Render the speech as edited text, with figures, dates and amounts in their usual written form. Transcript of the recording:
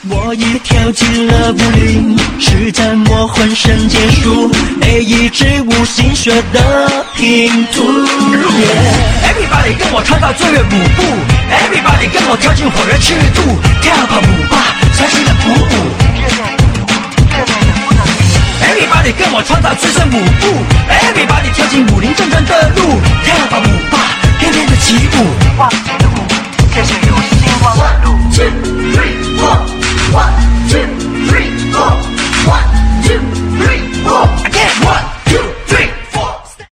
我已跳进了武林，施展我浑身解数，一支无心血的拼图。Everybody 跟我创造最悦舞步 ，Everybody 跟我跳进火热赤度，跳吧舞吧，全新的鼓舞。Everybody 跟我创造自身舞步 ，Everybody 跳进武林正正的路，跳吧舞吧，翩翩的起舞。哇，谢谢有心望路。